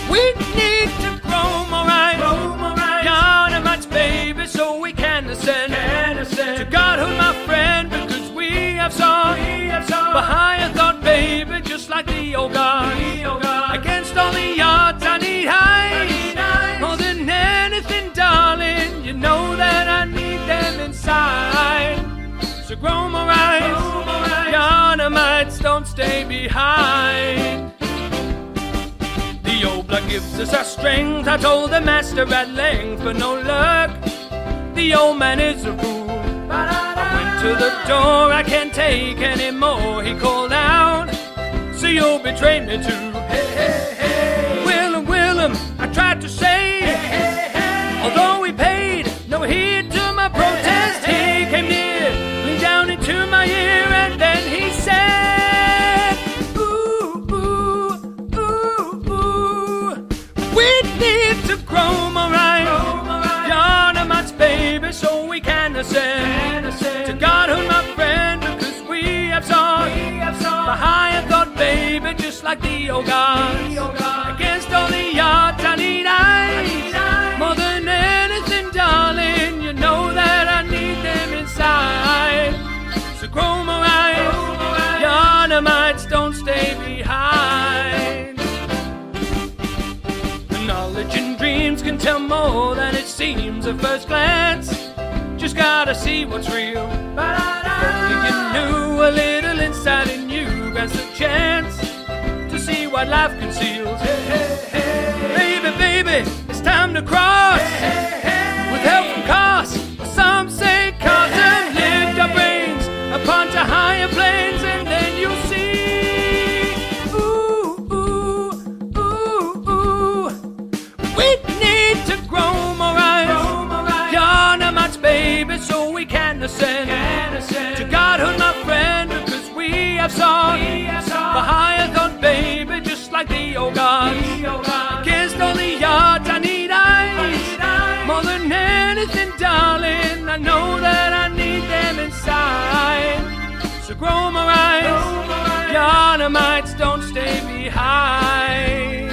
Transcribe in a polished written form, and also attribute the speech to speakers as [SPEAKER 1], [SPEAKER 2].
[SPEAKER 1] We need to grow more right. Dynamite's baby, so we can ascend to Godhood, my friend, because we have sought for higher thought, baby, just like the old God. Against all the odds, I need high. More than anything, darling, you know that I need them inside. So grow more right. Dynamites, don't stay behind. The old blood gives us our strength. I told the master at length, but no luck. The old man is a fool. I went to the door, I can't take any more. He called out, so you betrayed me too. Willem, I tried to say, although he paid no heed to my protest, he came near, leaned down into my ear, and then he said, ooh, ooh, ooh, ooh, we need to grow more right. Dynamite's baby, so we can ascend to Godhood, my friend, because we have sought for higher thought, baby, just like the old gods. Against all the odds, I need eyes. More than anything, darling, you know that I need them inside. So grow more right. Dynamites, don't stay behind. The knowledge and dreams can tell more than it seems at first glance. Just gotta see what's real. If only you knew a little inside in you grants the chance to see what life conceals. Baby, it's time to cross with help from cars. Some say cars and lift our brains upon to higher planes, and then you'll see. Ooh, ooh, ooh, ooh. We need to grow more right. Dynamite's baby, so we can ascend to Godhood, my friend, because we have sought for higher thought, baby, just like the old gods. Against all the odds, I need eyes. More than anything, darling, I know that I need them inside. So grow more right. Dynamites, don't stay behind.